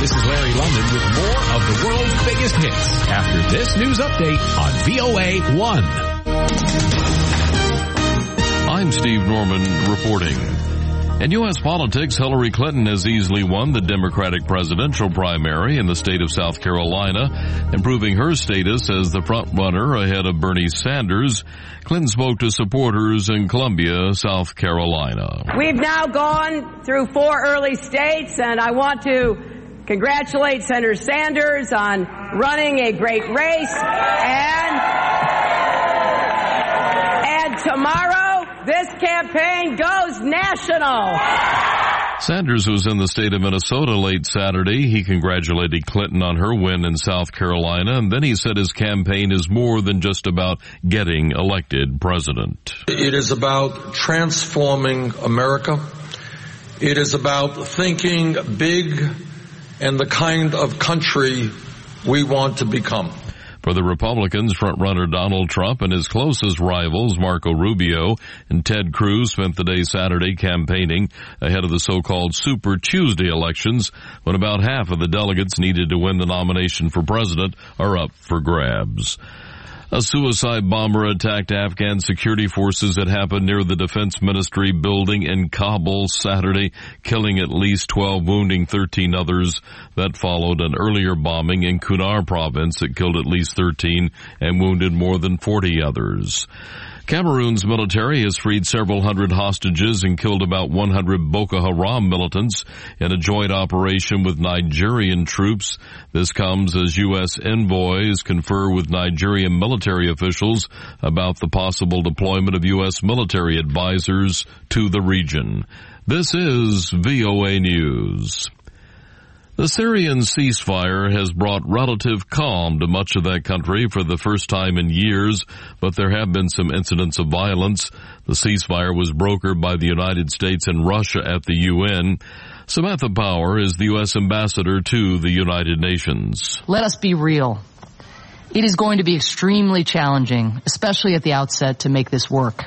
This is Larry London with more of the world's biggest hits after this news update on VOA 1. I'm Steve Norman reporting. In U.S. politics, Hillary Clinton has easily won the Democratic presidential primary in the state of South Carolina, improving her status as the frontrunner ahead of Bernie Sanders. Clinton spoke to supporters in Columbia, South Carolina. We've now gone through 4 early states, and I want to congratulate Senator Sanders on running a great race. And tomorrow, this campaign goes national. Sanders was in the state of Minnesota late Saturday. He congratulated Clinton on her win in South Carolina, and then he said his campaign is more than just about getting elected president. It is about transforming America. It is about thinking big and the kind of country we want to become. For the Republicans, frontrunner Donald Trump and his closest rivals, Marco Rubio and Ted Cruz, spent the day Saturday campaigning ahead of the so-called Super Tuesday elections, when about half of the delegates needed to win the nomination for president are up for grabs. A suicide bomber attacked Afghan security forces that happened near the Defense Ministry building in Kabul Saturday, killing at least 12, wounding 13 others. That followed an earlier bombing in Kunar province that killed at least 13 and wounded more than 40 others. Cameroon's military has freed several hundred hostages and killed about 100 Boko Haram militants in a joint operation with Nigerian troops. This comes as U.S. envoys confer with Nigerian military officials about the possible deployment of U.S. military advisors to the region. This is VOA News. The Syrian ceasefire has brought relative calm to much of that country for the first time in years, but there have been some incidents of violence. The ceasefire was brokered by the United States and Russia at the UN. Samantha Power is the U.S. ambassador to the United Nations. Let us be real. It is going to be extremely challenging, especially at the outset, to make this work.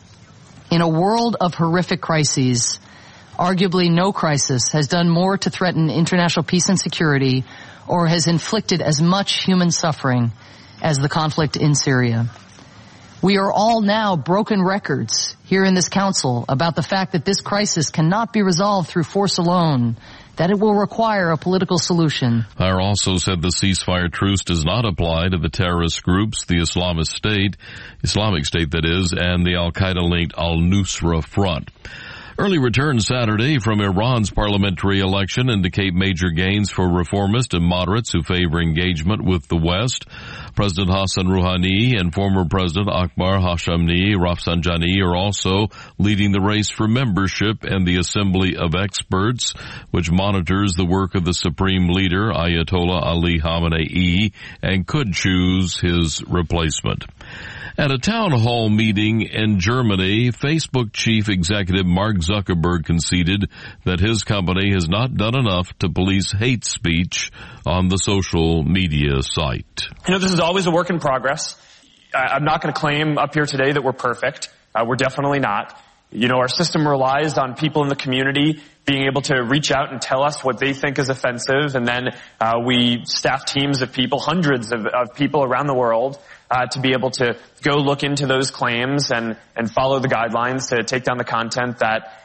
In a world of horrific crises, arguably no crisis has done more to threaten international peace and security or has inflicted as much human suffering as the conflict in Syria. We are all now broken records here in this council about the fact that this crisis cannot be resolved through force alone, that it will require a political solution. Power also said the ceasefire truce does not apply to the terrorist groups, the Islamic State that is, and the Al-Qaeda-linked Al-Nusra Front. Early returns Saturday from Iran's parliamentary election indicate major gains for reformists and moderates who favor engagement with the West. President Hassan Rouhani and former President Akbar Hashemi Rafsanjani are also leading the race for membership in the Assembly of Experts, which monitors the work of the Supreme Leader Ayatollah Ali Khamenei and could choose his replacement. At a town hall meeting in Germany, Facebook chief executive Mark Zuckerberg conceded that his company has not done enough to police hate speech on the social media site. This is always a work in progress. I'm not going to claim up here today that we're perfect. We're definitely not. Our system relies on people in the community being able to reach out and tell us what they think is offensive, and then we staff teams of people, hundreds of people around the world, to be able to go look into those claims and follow the guidelines to take down the content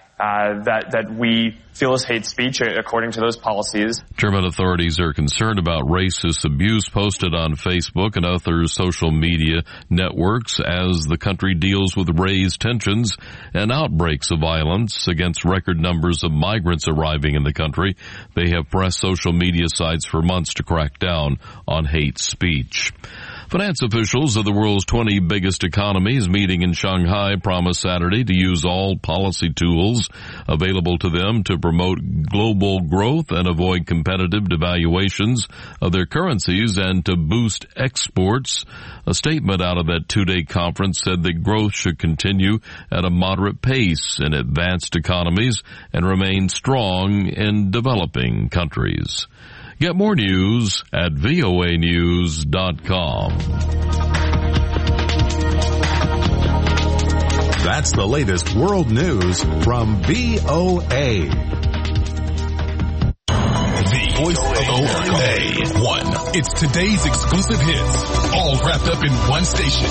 that we feel is hate speech according to those policies. German authorities are concerned about racist abuse posted on Facebook and other social media networks as the country deals with raised tensions and outbreaks of violence against record numbers of migrants arriving in the country. They have pressed social media sites for months to crack down on hate speech. Finance officials of the world's 20 biggest economies meeting in Shanghai promised Saturday to use all policy tools available to them to promote global growth and avoid competitive devaluations of their currencies and to boost exports. A statement out of that two-day conference said that growth should continue at a moderate pace in advanced economies and remain strong in developing countries. Get more news at voanews.com. That's the latest world news from VOA. The choice of OA1. It's today's exclusive hits, all wrapped up in one station.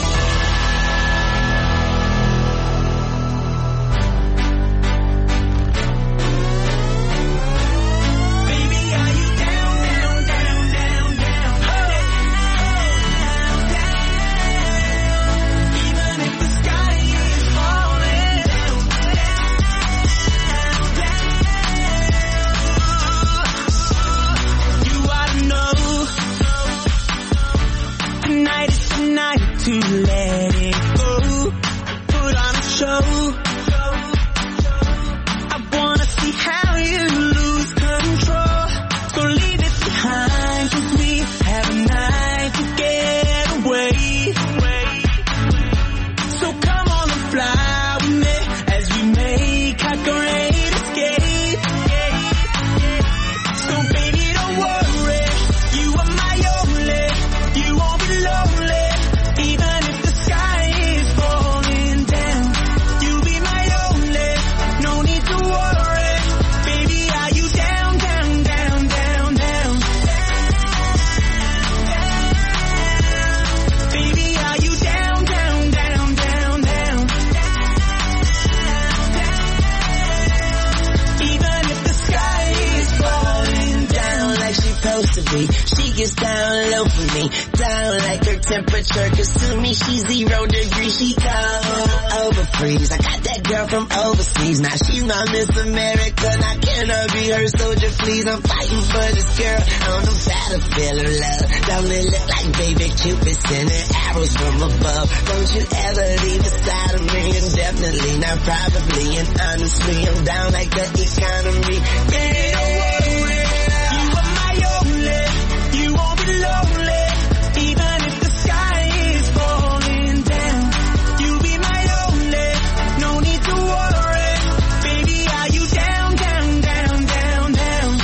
She gets down low for me, down like her temperature, cause to me she's 0 degrees, she cold, over freeze. I got that girl from overseas, now she's my Miss America, now can I be her soldier please? I'm fighting for this girl on the battlefield of love. Don't it look like baby Cupid sending arrows from above? Don't you ever leave the side of me, indefinitely, not probably, and honestly I'm down like the economy. Baby, don't worry, you are my only. You won't be lonely, even if the sky is falling down. You'll be my only, no need to worry. Baby, are you down, down, down, down, down?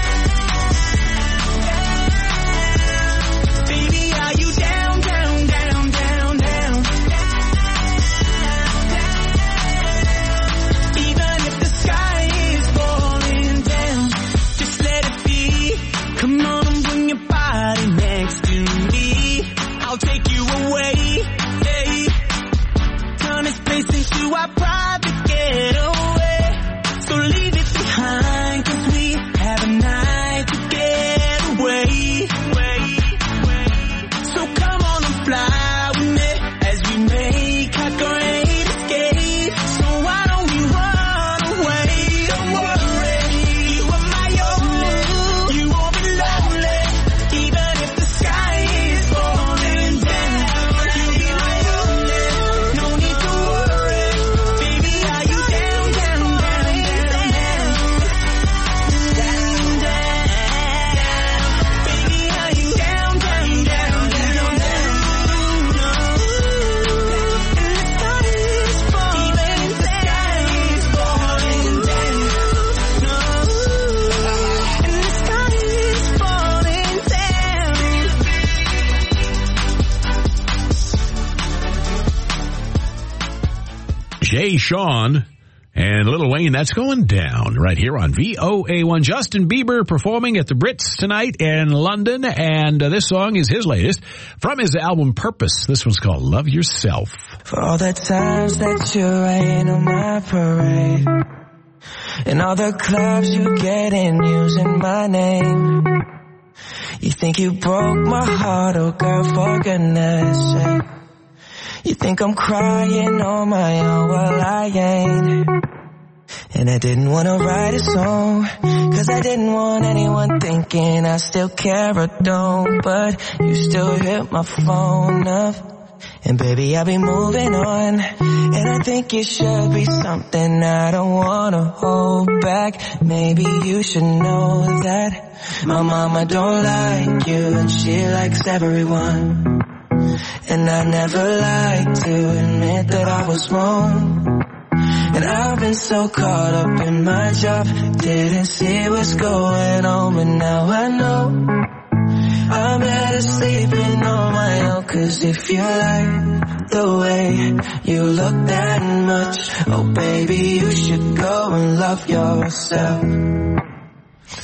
Baby, are you down, down, down, down, down? Even if the sky is falling down, just let it be. Come on. Next to me, I'll take you away, hey. Turn this place into our private getaway. So leave it behind, cause we have a night to get away. So come on and fly with me as we make our great escape. So why don't we run away? Don't worry, you are my only. You won't be lonely, even if the sky is falling down. You'll be my only, no need to worry. Baby, are you down, down, down, down, down? Down, down. Baby, are you down, down, down, down, down? And the sky is falling, even if the sky is falling down. And the sky is falling down. Jay Sean and Lil Wayne, that's going down right here on VOA1. Justin Bieber performing at the Brits tonight in London, and this song is his latest from his album Purpose. This one's called Love Yourself. For all the times that you rain on my parade, and all the clubs you get in using my name. You think you broke my heart, oh girl, for goodness sake. You think I'm crying on my own, well I ain't. And I didn't want to write a song, cause I didn't want anyone thinking I still care or don't. But you still hit my phone up, and baby I'll be moving on. And I think it should be something I don't want to hold back. Maybe you should know that my mama don't like you, and she likes everyone. And I never liked to admit that I was wrong. And I've been so caught up in my job, didn't see what's going on, but now I know I'm better sleeping on my own. Cause if you like the way you look that much, oh baby, you should go and love yourself.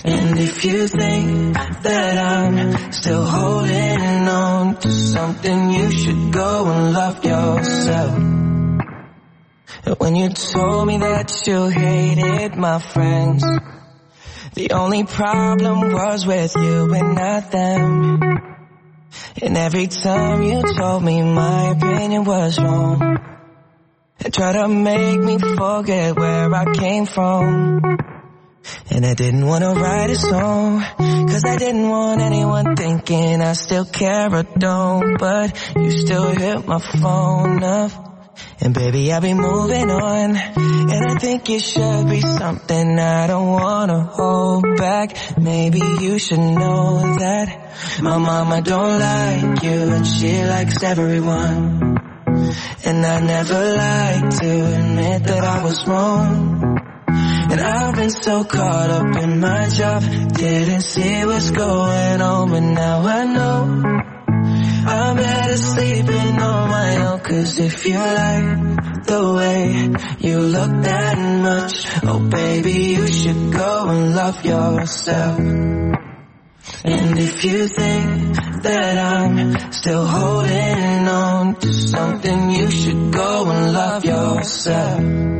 And if you think that I'm still holding on to something, you should go and love yourself. When you told me that you hated my friends, the only problem was with you and not them. And every time you told me my opinion was wrong, and tried to make me forget where I came from. And I didn't want to write a song, 'cause I didn't want anyone thinking I still care or don't. But you still hit my phone up, and baby, I'll be moving on. And I think it should be something I don't wanna hold back. Maybe you should know that my mama don't like you, and she likes everyone. And I never like to admit that I was wrong. And I've been so caught up in my job, didn't see what's going on, but now I know I'm better sleeping on my own. 'Cause if you like the way you look that much, oh baby, you should go and love yourself. And if you think that I'm still holding on to something, you should go and love yourself.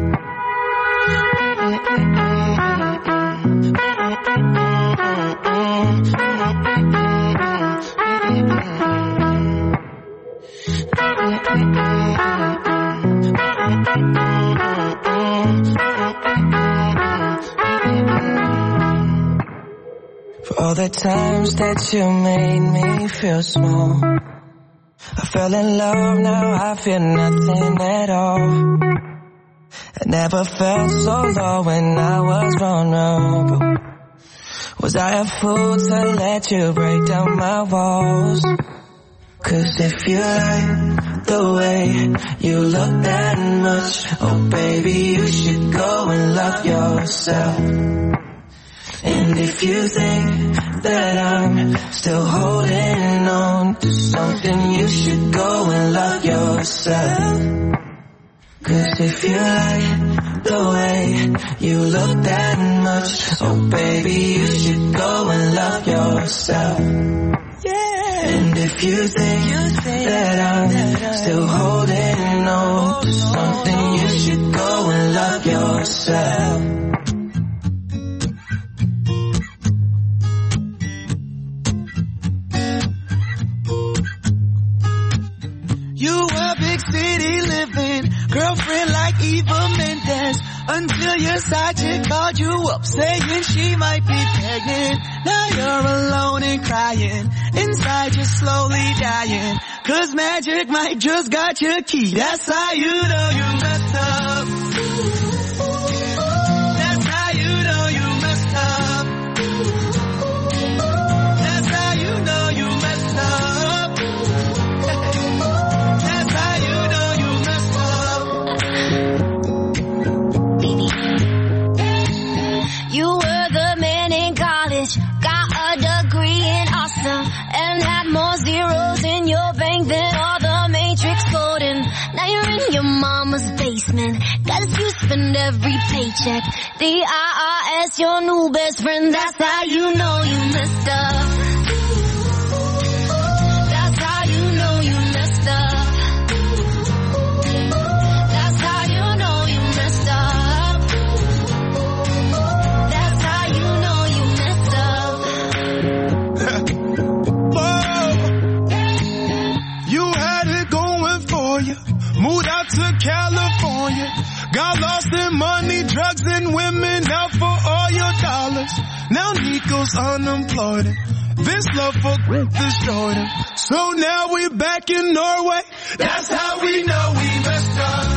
For all the times that you made me feel small, I fell in love, now I feel nothing at all. I never felt so low when I was vulnerable. Was I a fool to let you break down my walls? 'Cause if you like the way you look that much, oh baby, you should go and love yourself. And if you think that I'm still holding on to something, you should go and love yourself. 'Cause if you like the way you look that much, oh baby, you should go and love yourself. And if you think that I'm still holding on to something, you should go and love yourself. You were big city living, girlfriend like Eva Mendes, until your side chick called you up saying she might be pregnant. Now you're alone and crying, inside you're slowly dying, 'cause magic might just got your key. That's how you know you messed up. That's how you know you messed up. That's how you know you messed up. That's how you know you messed up. You were the man in college, got a degree in awesome, and had more zeros in your bank than all the Matrix coding. Now you're in your mama's basement, gotta you spend every paycheck. The IRS, your new best friend, that's how you know you messed up. That's how you know you messed up. That's how you know you messed up. That's how you know you messed up. Whoa. You had it going for you, moved out to California, got lost in money, drugs, and women, out for all your dollars. Now Nico's unemployed, this love for destroyed him. So now we back in Norway, that's how we know we messed up.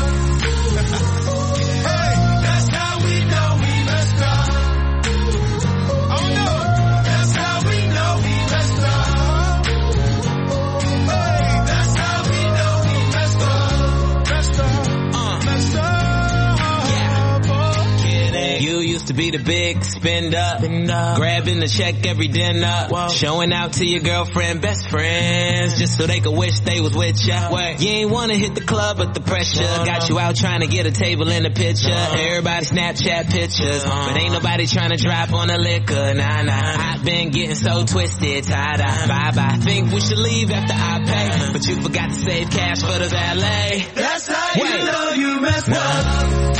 Hey, that's how we know we messed up. Oh no, that's how we know we messed up. Hey, that's how we know we messed up. Messed up, messed up. You used to be be the big spender. Grabbing the check every dinner. Showing out to your girlfriend, best friends, just so they could wish they was with ya. You ain't wanna hit the club, but the pressure got you out trying to get a table in the picture. Everybody Snapchat pictures, but ain't nobody trying to drop on the liquor. Nah. I've been getting so twisted, tied up. Bye. Think we should leave after I pay, but you forgot to save cash for the valet. That's how you know you messed up.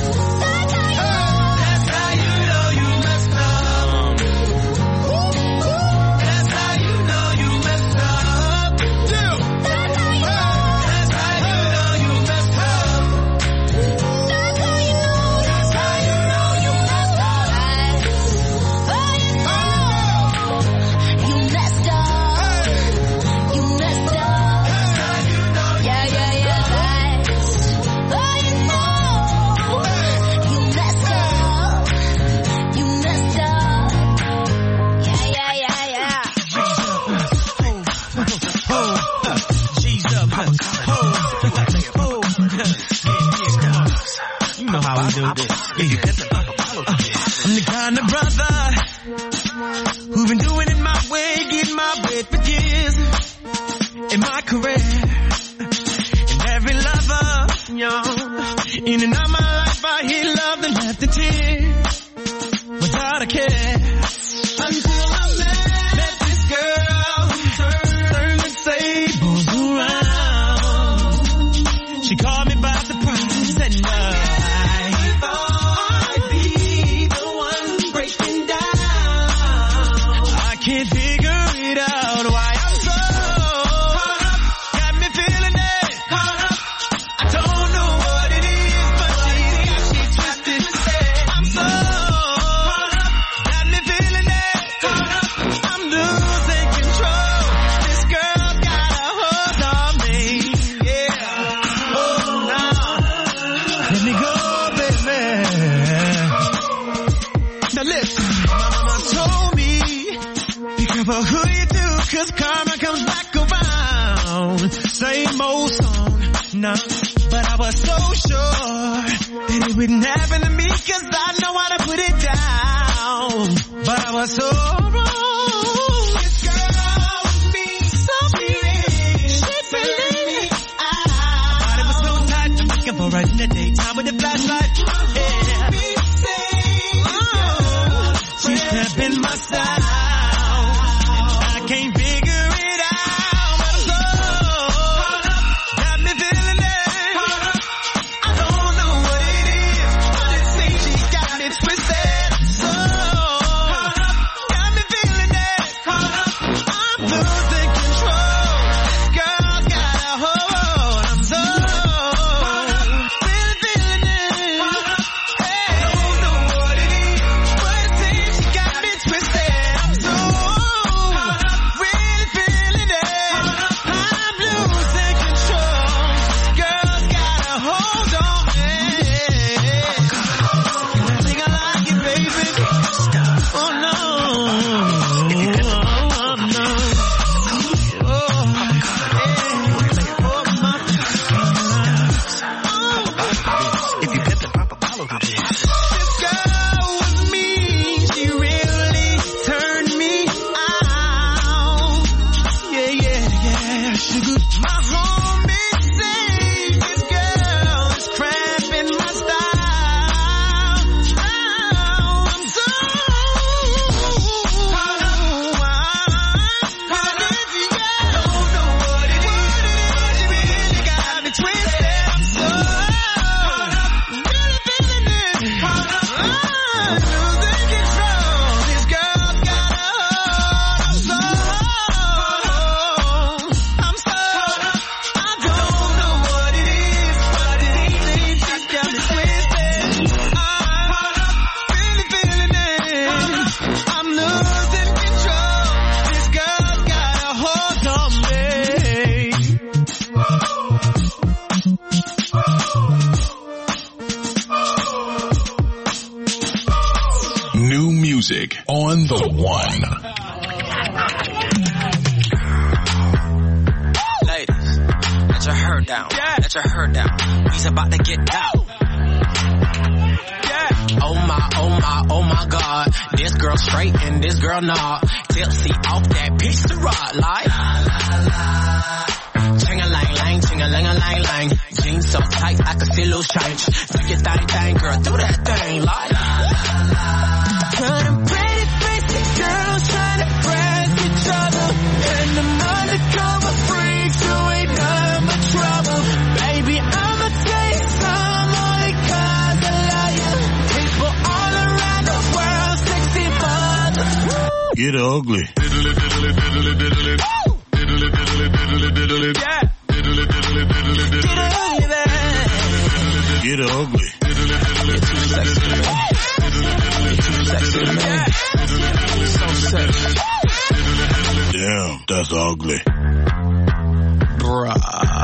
You know how we do this. I'm the kind of brother who've been doing it my way, getting my bread for years in my career. And every lover, in and out of my life, I hear love and left the tears without a care. Until I met this girl, turn the tables around. She called me by surprise and I'd be the one breaking down. I can't figure it out why I'm so caught up. Got me feeling it, caught up. I don't know what it is, but she's twisted. I'm so caught up. Got me feeling it, caught up. I'm losing control. This girl got a hold on me, yeah. Oh no, let me go, baby. Now listen, my mama told me, be careful who you do, 'cause karma comes back around. Same old song, nah, but I was so sure that it wouldn't happen to me, 'cause I know how to put it down. But I was so wrong. This girl with me, so serious, she believed it was so tight, I'm looking for her in the daytime with the flashlight. Yeah. She's stepping my style. I can't figure it out, but I'm so got me feeling it. I don't know what it is, but it seems she got me twisted. So got me feeling it. I'm losing control. This girl's got a hold. I'm so really feeling it. Hey, I don't know what it is, but it seems she got me twisted. I'm so really feeling it. I'm losing control. This girl's got a hold on me. I think I like it, baby. Oh no. Oh no. Oh, this girl with me, she really turned me out. Yeah. Sugar, my homie say this girl is cramping my style. I'm so caught up. Don't know what it is. She really got me twisted. I'm so really feeling it. I'm losing control. This girl's got a hold. I'm so I don't know what it is, but it seems she's got me twisted. I'm really feeling it. I'm losing control. This girl's got a hold on me. New music on the one. Ladies, let your hair down. Let your hair down. We's about to get out. Oh my oh my God. This girl straight and this girl not. Tipsy off that pitch to rock like. Ching-a-lang-lang, ching-a-lang-a-lang-lang. Jeans so tight I can see loose change. Do your thing, girl, do that thing like. Got them pretty fancy girls trying to press each other, and them undercover freaks who ain't done but trouble. Baby, I'ma tell you some only 'cause I love you. People all around the world, sexy mothers. Get ugly. Yeah. Get ugly. You're too sexy, man. You're too sexy, man. So sexy. Damn, that's ugly. Bruh.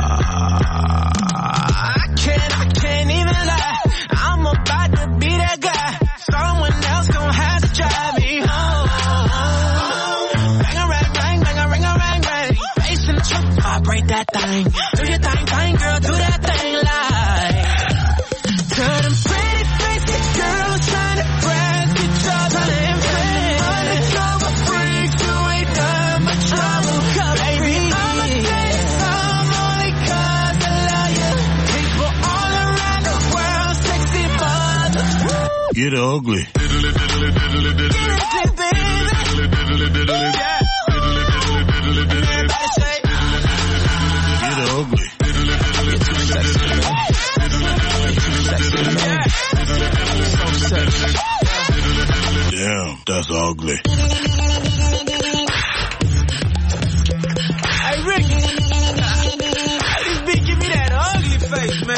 I can't even lie. I'm about to be that guy. Someone else gon' have to drive me home. Bang a rang, rang, bang a ring a rang, rang. Bass in the truck, vibrate that thing. Do your thing, girl, do that thing like. Turn them pretty fancy girls trying to press each other and play. Undercover freaks who ain't done but trouble. Baby, I'ma tell you some only 'cause I love you. People all around the world, sexy mothers. Get ugly. Get ugly, baby. Yeah. Everybody say, Get ugly. you're too sexy, man. You're too sexy, man. So sexy. Damn, that's ugly. Hey, Ricky. Hey, this beat give me that ugly face, man.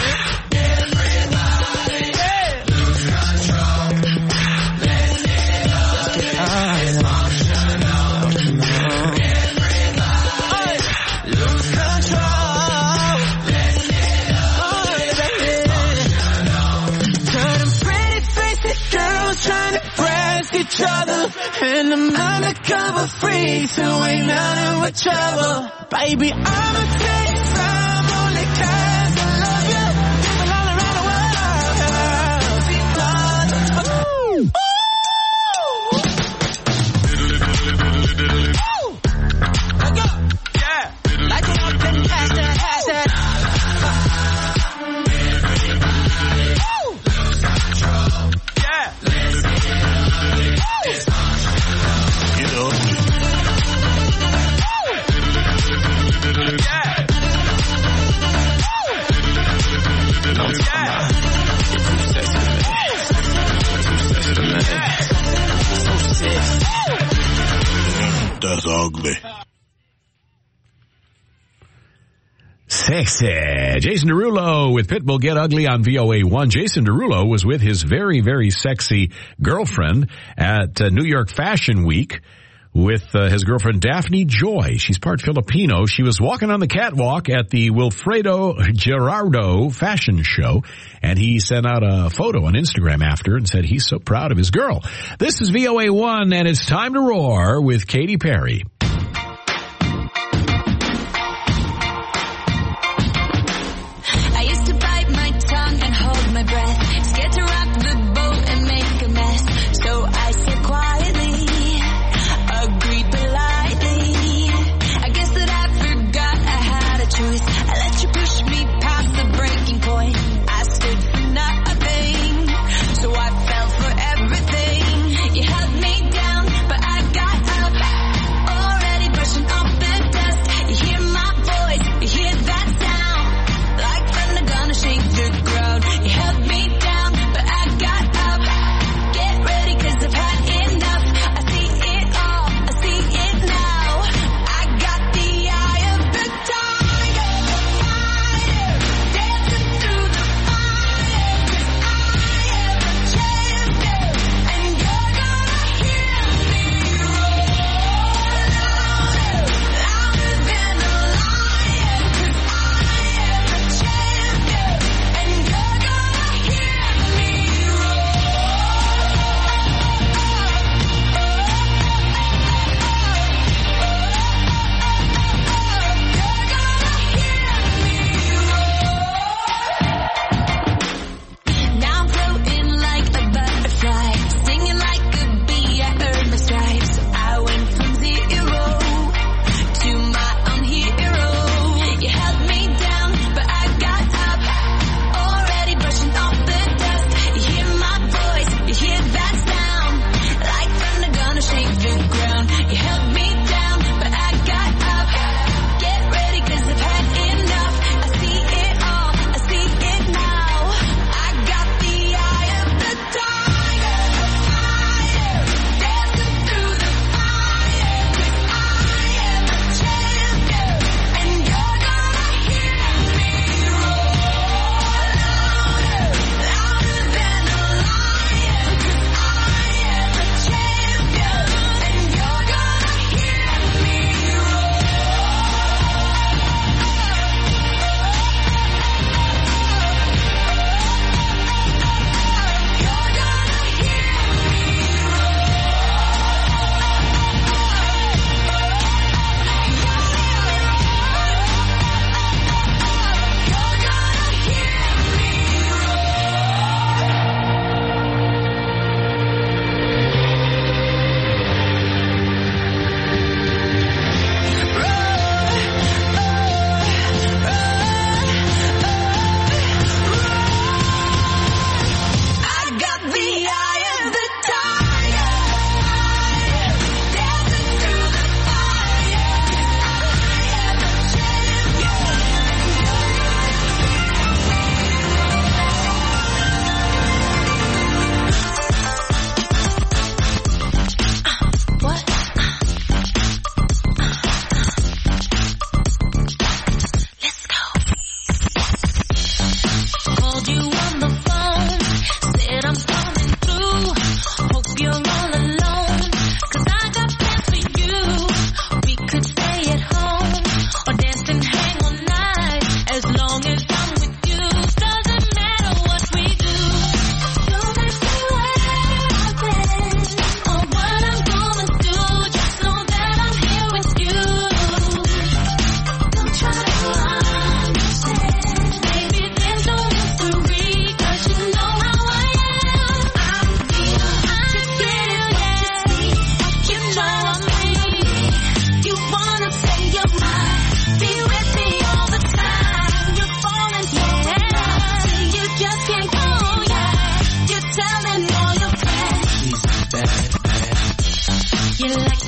Each other and them undercover freaks who ain't nothing but trouble. Baby, I'ma tell you some only 'cause I love you. People all around the world. Ooh. Yeah. Like it up and pass that. Get ugly. That's ugly. Sexy. Jason Derulo with Pitbull, Get Ugly on VOA1. Jason Derulo was with his very, very sexy girlfriend at New York Fashion Week with his girlfriend Daphne Joy. She's part Filipino. She was walking on the catwalk at the Wilfredo Gerardo fashion show, and he sent out a photo on Instagram after and said he's so proud of his girl. This is VOA1, and it's time to roar with Katy Perry. Everything. You held me down, but I got up. Oh,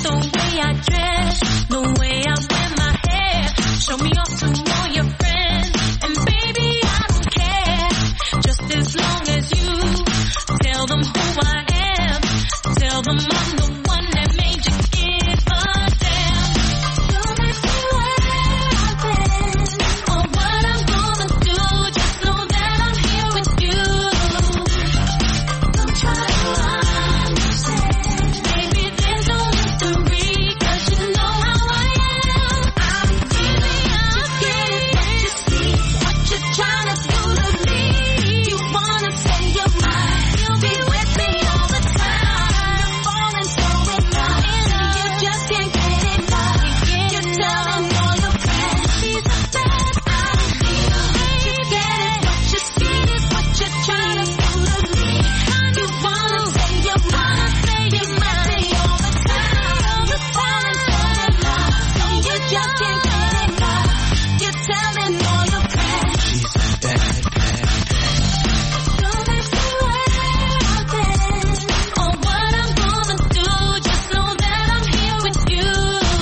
the way I dress, the way I wear my hair. Show me off to all your friends, and baby, I don't care. Just as long as you tell them who I am, tell them I'm the one that made you give a damn. Don't ask me where I've been, or what I'm gonna do, just know that I'm here with you. Don't try to understand, baby, there's no mystery, 'cause you know how I am. I'm feeling, I'm getting what you see, what you're trying to do to me. You wanna say you're mine, you'll be with me all the time. You're falling so in love, and you just can't get enough. You're telling all your friends she's the best. I'm feeling, you get it, what you see is what you're trying to do to me. You wanna say you're mine, you're with me all the time. You're falling so in love, and you just can't get enough. You're telling all your friends. Don't ask me where I've been, or what I'm gonna do, just know that I'm here with you.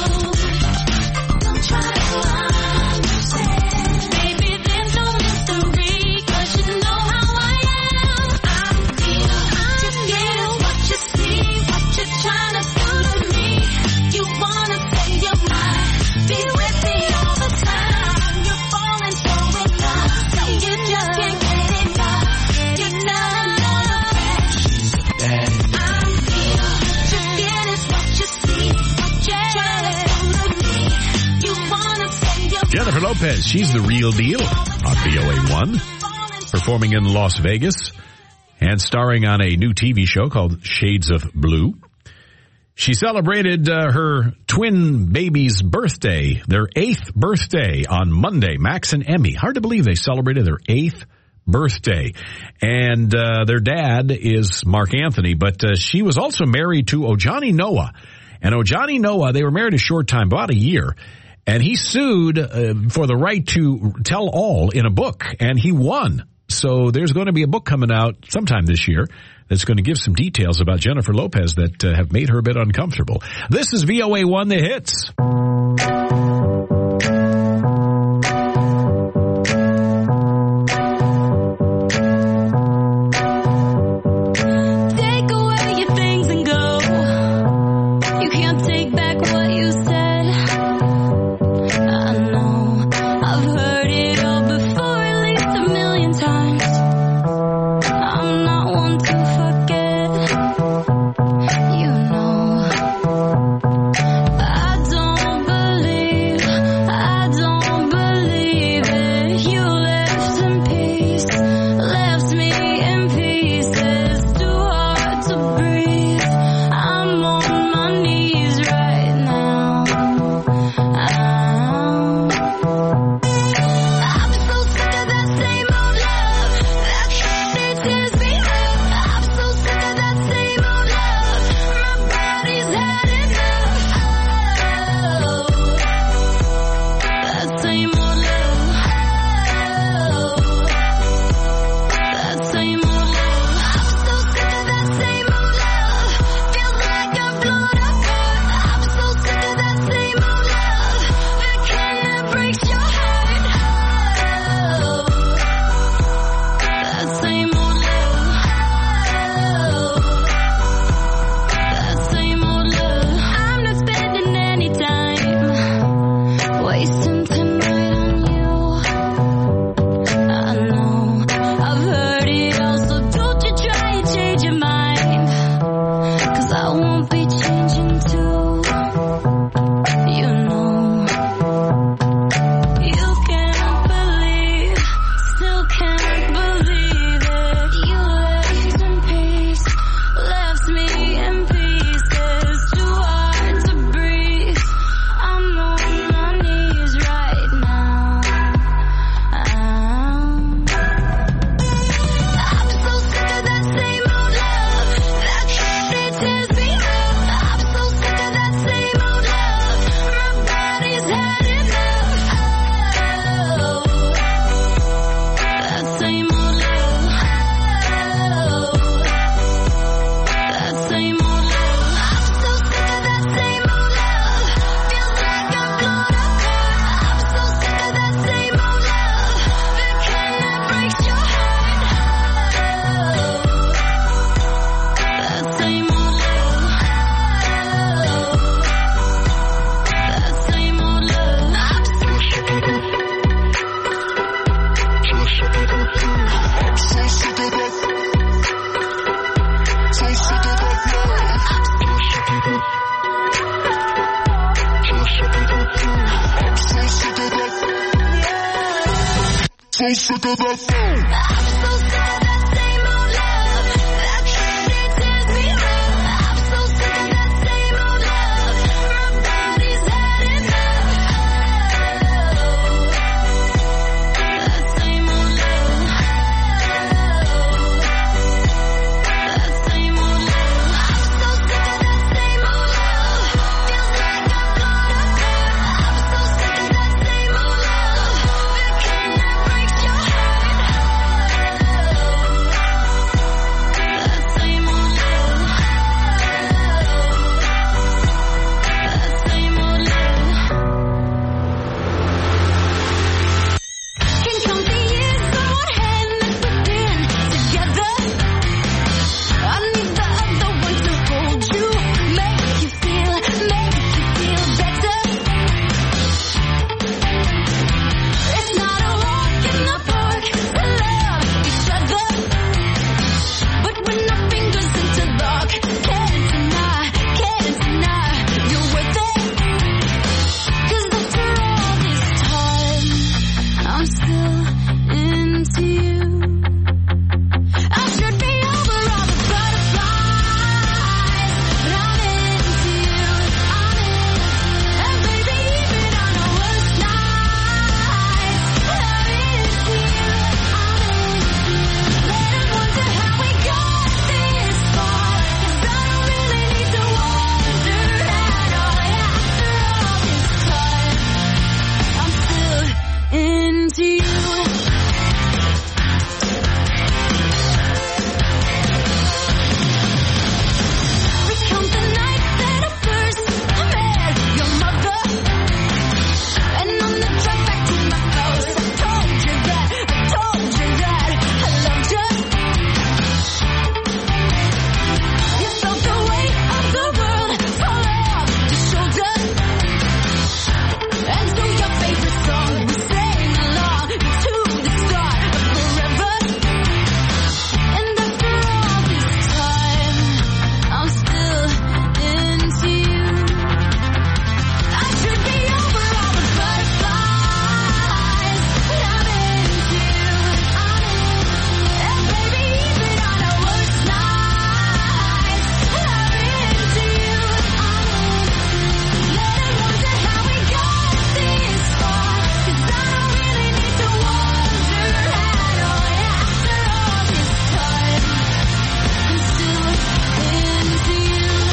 Don't try to understand, baby, there's no mystery, 'cause you know how I am. I'm feeling, you get it, what you see, what you're trying to do to me. You wanna say you're mine, be with me all the time. You're falling so in love, you just can't get enough. You're telling all your friends. I'm feeling, you get it, what you see, what you're trying to do to me. You wanna say you're Jennifer Lopez, she's the real deal on VOA1, performing in Las Vegas and starring on a new TV show called Shades of Blue. She celebrated her twin baby's birthday, their 8th birthday on Monday, Max and Emmy. Hard to believe they celebrated their 8th birthday. And their dad is Mark Anthony, but she was also married to Ojani Noah. And Ojani Noah, they were married a short time, about a year. And he sued for the right to tell all in a book, and he won. So there's going to be a book coming out sometime this year that's going to give some details about Jennifer Lopez that have made her a bit uncomfortable. This is VOA1 The Hits. Take away your things and go. You can't take back what you said. I know I've heard it all before, at least a million times. I'm not one to forget. You know I don't so sick of that phone. I'm so sick of that same old love. That candy tears me up. I'm so sick of that same old love. My body's had enough. That same old love. That same old love. I'm so sick of that same old love. Feels like I'm gonna fail. I'm so sick of that same old love. That can't break your heart. That same old love. That same old love. Can count the years on one hand that we've been together. I need the other one to hold you, make you feel better. It's not a walk in the park to love each other, but when our fingers interlock, can't deny you're worth it. 'Cause after all this time, I'm still into you. I should be over all the butterflies, but I'm into you. And baby, even on the worst nights, I'm into you. Let 'em wonder how we got this far, 'cause I don't really need to wonder at all. After all this time, I'm still into you. Recount the night that I first met your mother, and on the drive back to my house, I told you that I loved you. You felt the weight of the world fall off your shoulder, and so your favorite song we sang along to the start of forever. And after all this time, I'm still into you. I should be over all the butterflies, but I'm into you. And baby, even on the worst nights, I'm into you. Let 'em wonder how we got this far, 'cause I don't really need to wonder at all. After all this time, I'm still into you.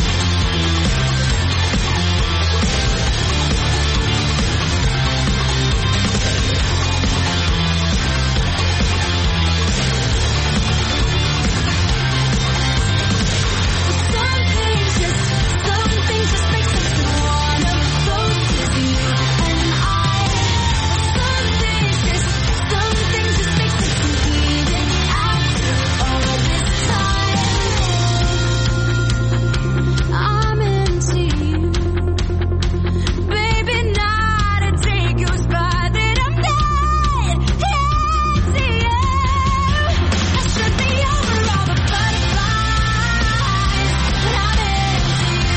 Some things just make sense to one of those is you and I. Some things just make sense to even after all this time. I'm into you, baby. Not a day goes by that I'm not into you. I should be over all the butterflies, but I'm into you.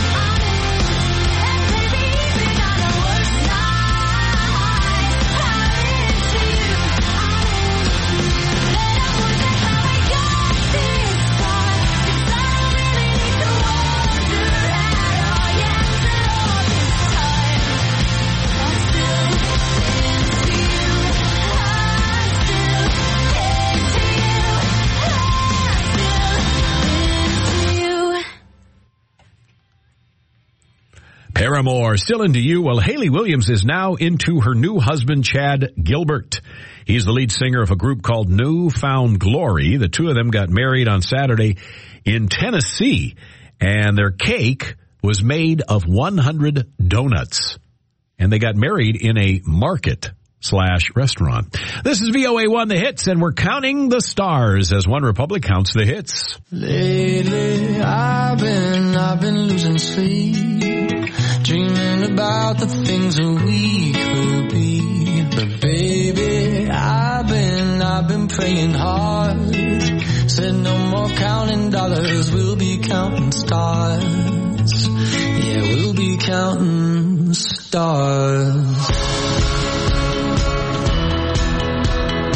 And baby, even on the worst nights, I'm into you. Let 'em wonder how we got this far, 'cause I don't really need to wonder at all. After all this time, I'm still into you. I'm still into you. Paramore, still into you. Well, Hayley Williams is now into her new husband, Chad Gilbert. He's the lead singer of a group called New Found Glory. The two of them got married on Saturday in Tennessee, and their cake was made of 100 donuts. And they got married in a market/restaurant. This is VOA1 The Hits, and we're counting the stars as One Republic counts the hits. Lately, I've been losing sleep, dreaming about the things that we could be. But baby, I've been praying hard. Said no more counting dollars, we'll be counting stars. Yeah, we'll be counting. stars.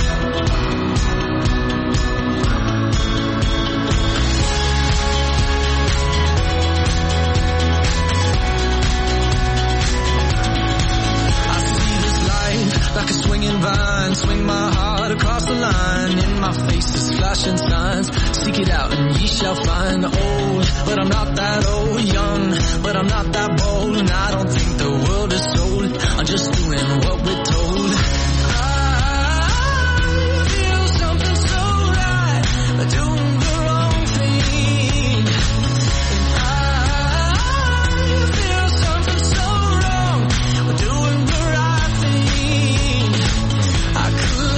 mind, swing my heart across the line. In my face is flashing signs. Seek it out and ye shall find. Old, but I'm not that old. Young, but I'm not that bold. And I don't think the world is sold. I'm just doing what we're told. I feel something so right, doing the wrong thing. And I feel something so wrong, doing the right thing. I could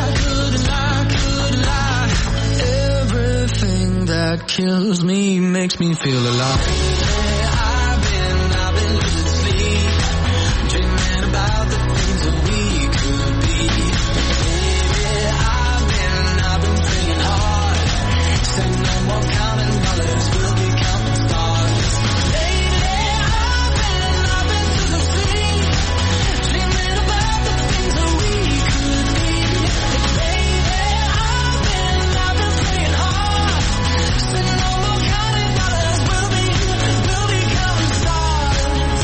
lie. Everything that kills me makes me feel alive. I've been losing sleep, dreaming about the things that we could be. Baby, I've been praying hard. Say no more counting dollars, we'll be counting stars. Lately, I've been losing sleep, dreaming about the things that we could be. Baby, I've been praying hard. Say no more counting dollars, we'll be counting stars.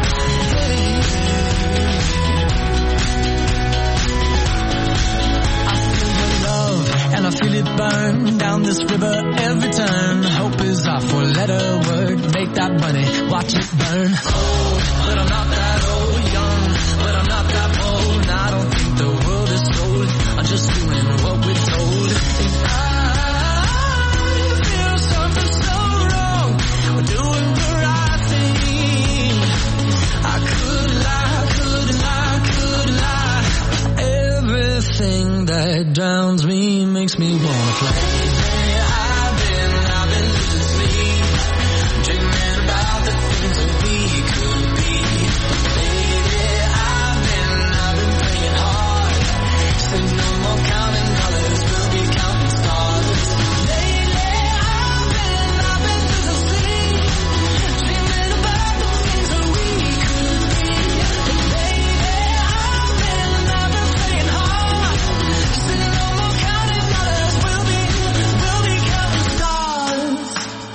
I feel your love and I feel it burn down this river every turn. Hope is our four-letter word. Make that money, watch it burn. Old, but I'm not that old. Young, but I'm not that bold. And I don't think the world is sold. I'm just doing what we're told. And I feel something so wrong. We're doing the right thing. I could lie. Everything that drowns me makes me wanna play. I've been losing sleep, dreaming about the things that we could be. Baby, I've been praying hard. Say no more counting dollars, we'll be counting stars. Lately, I've been losing sleep, dreaming about the things that we could be. Baby, I've been praying hard. Say no more counting dollars, we'll be counting stars.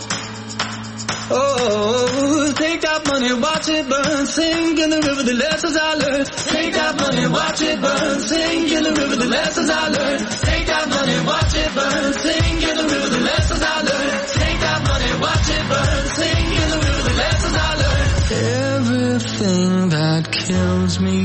Oh, take that money, watch it burn, sing in the river the lessons I learned. Take that money, watch it burn, sing in the river the lessons I learned. Take that money, watch it burn, sing in the river the lessons I learned. Take that money, watch it burn, sing in the river the lessons I learned. Everything that kills me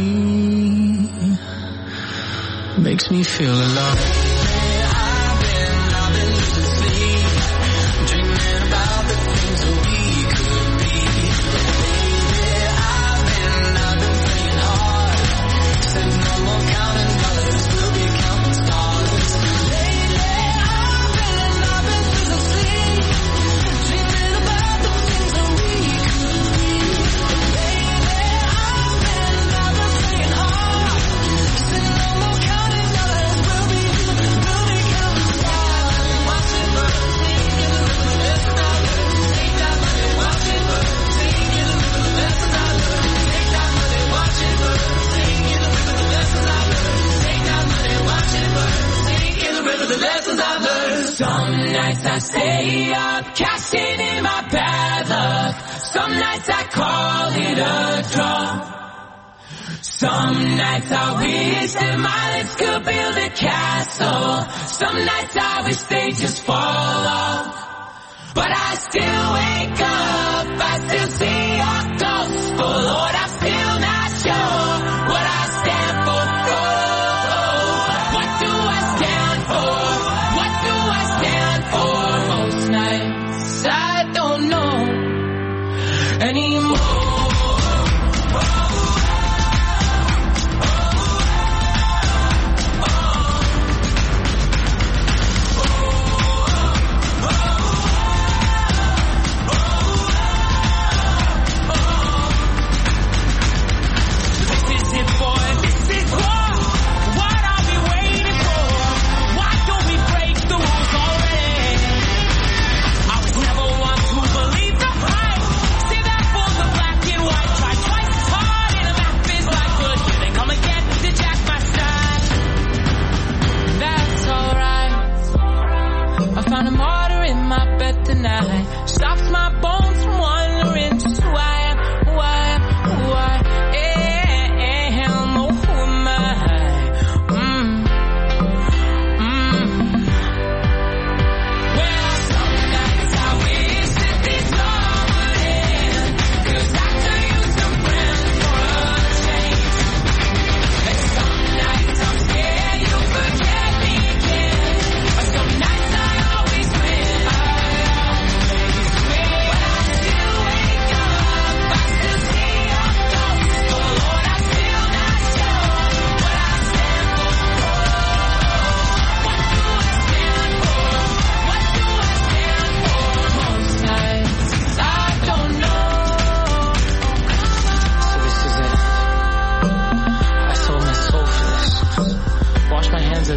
makes me feel alive. I've been losing sleep, dreaming about the things that we could be. Baby, I've been praying hard. Say no more counting dollars, we'll be counting stars. Lately, I've been losing sleep, dreaming about the things that we could be. Baby, I've been praying hard. Say no more counting dollars, we'll be counting stars. Watch it burn, sing in the river the lessons I learned. Take that money, watch it burn, sing in the river the lessons I learned. Take that money, watch it burn, sing in the river the lessons I learned. Take that money, watch it burn, sing in the river the lessons I learned. Some nights I stay up, cashing in my bad luck. Some nights I call it a draw. Some nights I wish that my lips could build a castle. Some nights I wish they just fall off. But I still wake up, I still see your ghost. For Lord, I'm still not sure what I stand for. Oh, what do I stand for? What do I stand for? Most nights I don't know anymore.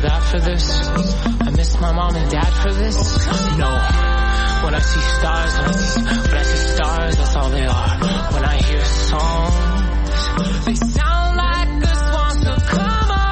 that for this? I miss my mom and dad for this? No. When I see stars, that's all they are. When I hear songs, they sound like a swan, so come on.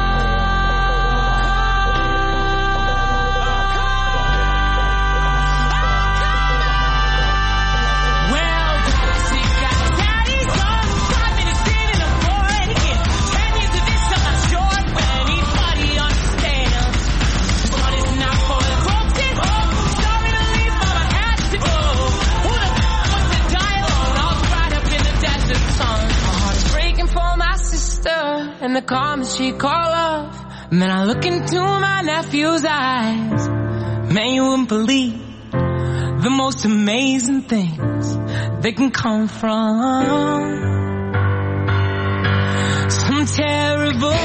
And the comments she call off. And then I look into my nephew's eyes. Man, you wouldn't believe the most amazing things they can come from some terrible.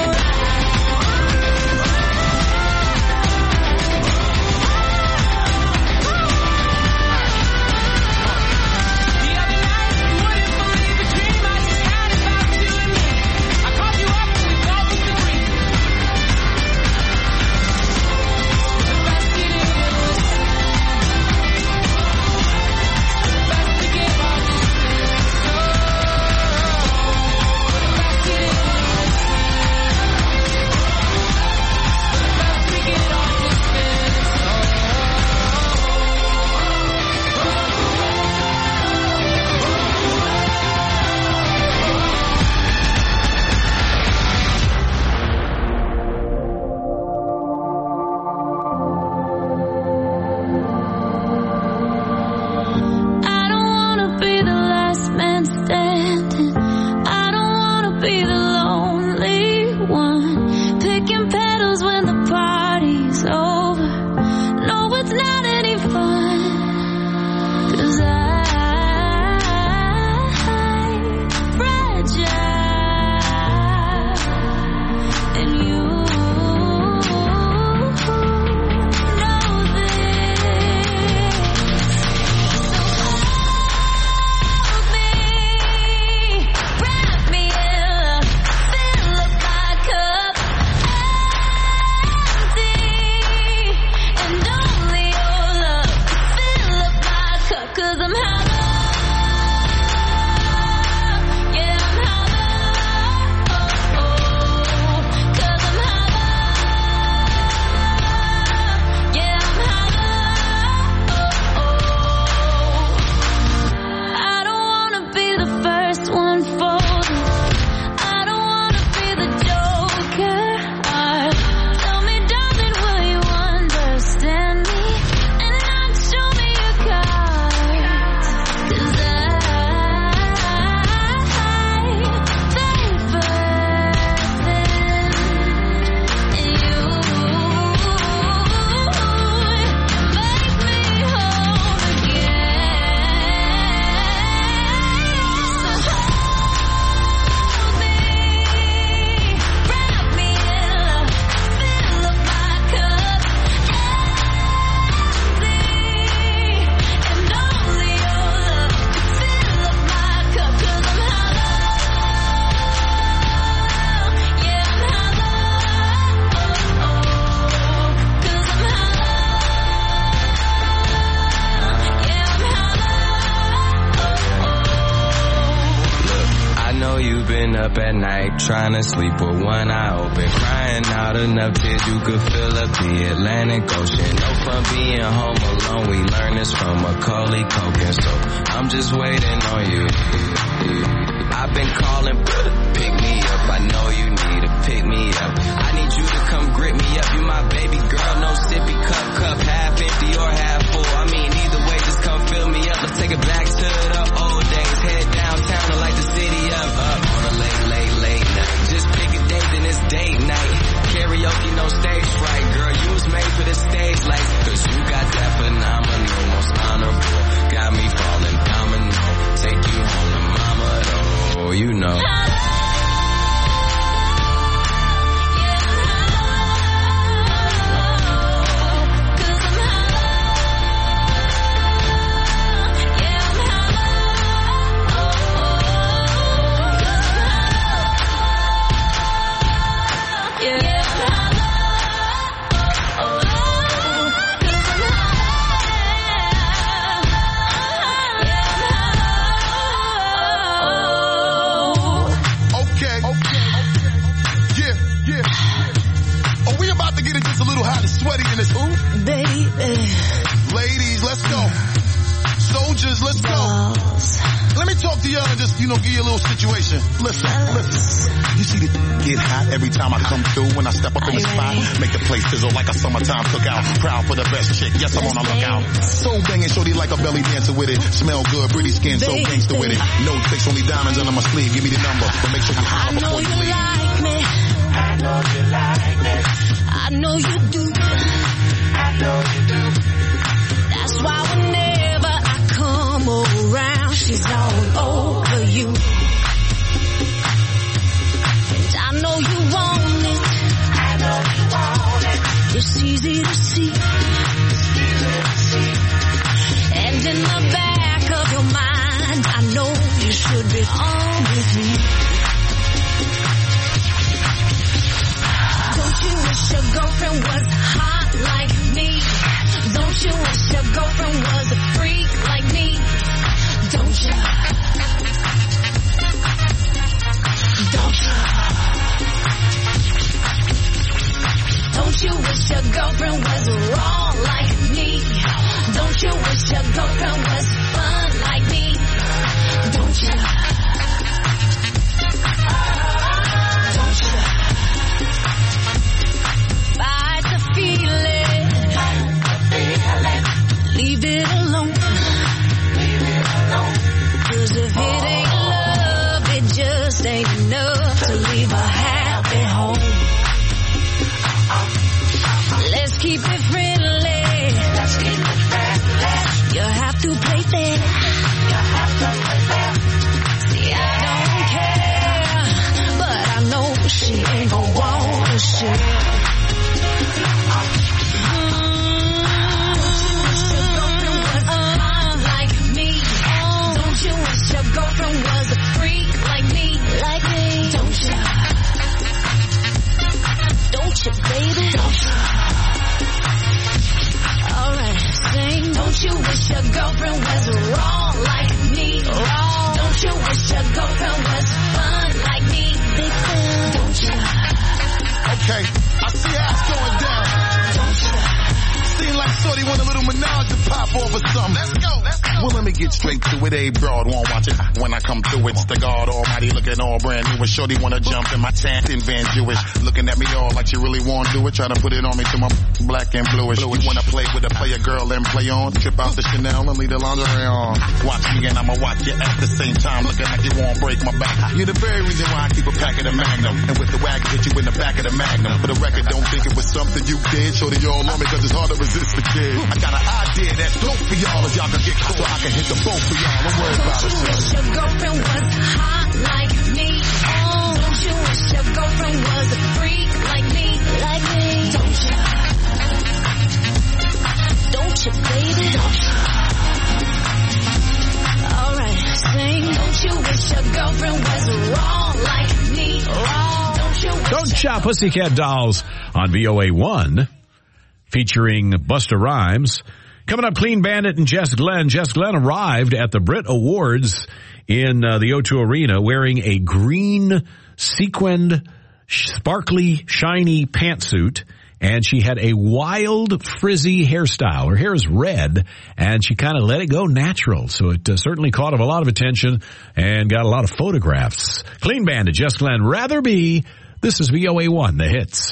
up at night, trying to sleep with one eye open, crying out enough tears you could fill up the Atlantic Ocean. No fun being home alone, we learned this from Macaulay Culkin, so I'm just waiting on you. I've been calling, pick me up, I know you need to pick me up. I need you to come grip me up, you my baby girl, no sippy cup, half empty or half full. I mean, either way, just come fill me up. Let's take it back to the old days, head downtown to light the city up on a late night. Just pick a date, then it's date night. Karaoke, no stage fright, girl, you was made for the stage lights, cause you got that phenomenal, most honorable, got me falling domino, take you home to mama, though, you know. and just, give you a little situation. Listen. You see the get hot every time I come through when I step up in the spot. Make the place sizzle like a summertime cookout. Proud for the best chick. Yes, I'm on the lookout. So banging, shorty like a belly dancer with it. Smell good, pretty skin, so gangster with it. No tricks, only diamonds under my sleeve. Give me the number, but make sure you holler before you leave. Like me. I know you like me. I know you do. I know you do. That's why whenever I come around, she's all over you. And I know you want it. I know you want it. It's easy to see. It's easy to see. And in the back of your mind, I know you should be on with me. Don't you wish your girlfriend was hot like me? Don't you wish your girlfriend was a freak like me? Don't you? Don't you? Don't you wish your girlfriend was raw like me? Don't you wish your girlfriend was fun like me? Don't you? Don't you? Fight the feeling. Leave it alone. Leave it alone. 'Cause if it ain't love, it just ain't enough to leave a happy home. Let's keep it friendly. Let's keep it friendly. You have to play fair. You have to play fair. See, I don't care, but I know she ain't gon' want to share. Don't you wish your girlfriend was a freak like me? Like me? Don't you? Don't you, baby? Don't you? Alright, sing. Don't you wish your girlfriend was raw like me? Raw. Don't you wish your girlfriend was fun like me? Big fan. Don't you? Okay, I see how it's going down. Don't you? Seem like shorty want a little menage to pop off or something. Let's go. Well, let me get straight to it. A broad won't watch it. When I come through, it's the God Almighty looking all brand new. And shorty wanna jump in my tent and Van Jewish. Looking at me all like you really wanna do it. Try to put it on me to my black and bluish. You wanna play with a player girl and play on. Trip out the Chanel and leave the lingerie on. Watch me and I'ma watch you at the same time. Looking like you won't break my back. You're the very reason why I keep a pack of the Magnum. And with the wagon, hit you in the back of the Magnum. For the record, don't think it was something you did. Shorty all on me cause it's hard to resist the kid. I got an idea that's dope for y'all if y'all can get caught. So I can hit the boat for y'all. Don't worry about it, Don't you wish your girlfriend was hot like me? Don't you wish your girlfriend was a freak like me? Like me? Don't you? Don't you, baby? Don't you? Alright, sing. Don't you wish your girlfriend was raw like me? Raw. Don't you wish Don't Cha Pussycat Dolls on VOA1 featuring Busta Rhymes. Coming up, Clean Bandit and Jess Glenn. Jess Glenn arrived at the Brit Awards in the O2 Arena wearing a green sequined, sparkly, shiny pantsuit. And she had a wild, frizzy hairstyle. Her hair is red, and she kind of let it go natural. So it certainly caught a lot of attention and got a lot of photographs. Clean Bandit, Jess Glenn, Rather Be. This is VOA1, the hits.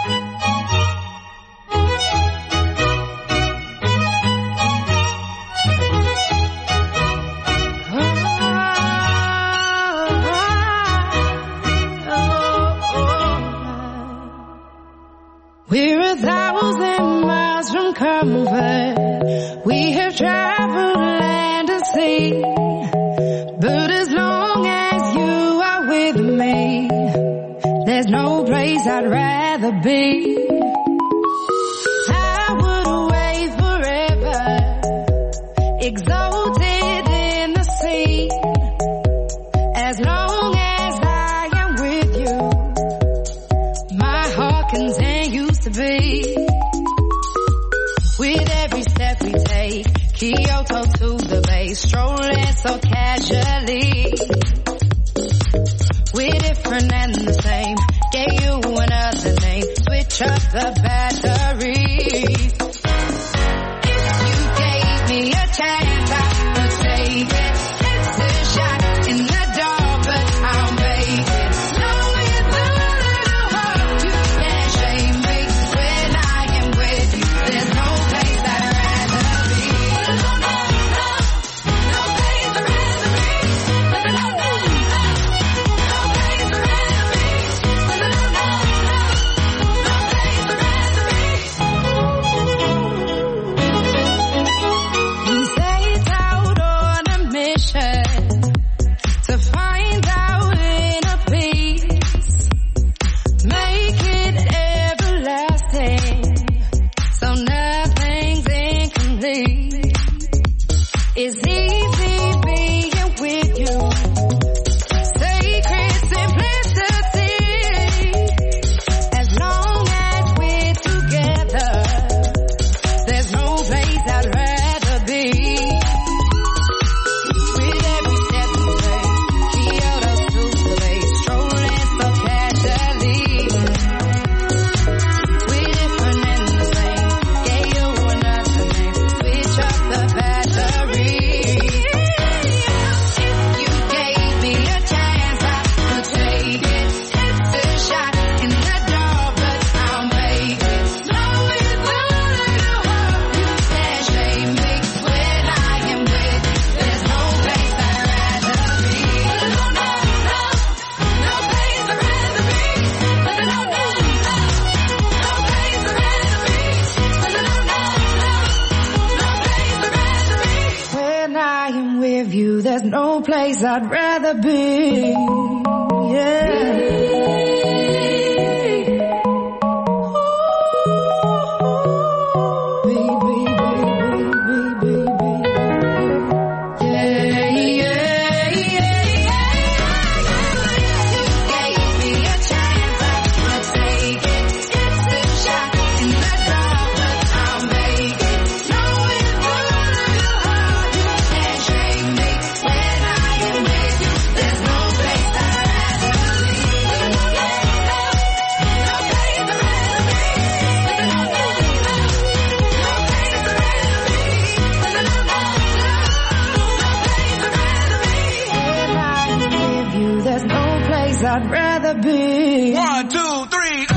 We're 1,000 miles from comfort. We have traveled land and sea. But as long as you are with me, there's no place I'd rather be. I would away forever, exalted in the sea. As long as I am with you, my heart continues to beat. With every step we take, Kyoto to the bay, strolling so casually. We're different and the same, gave you another name, switch up the batteries. You gave me a chance, I would take it. It's a shot in the place I'd rather be. Yeah. I'd rather be. 1, 2, 3.